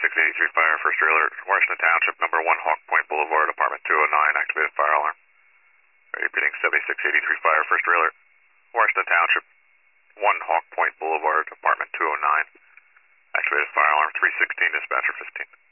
7683 Fire, first alert, Washington Township, number 1 Hawk Point Boulevard, apartment 209, activated fire alarm. Repeating 7683 Fire, first alert, Washington Township, 1 Hawk Point Boulevard, apartment 209, activated fire alarm 316, dispatcher 15.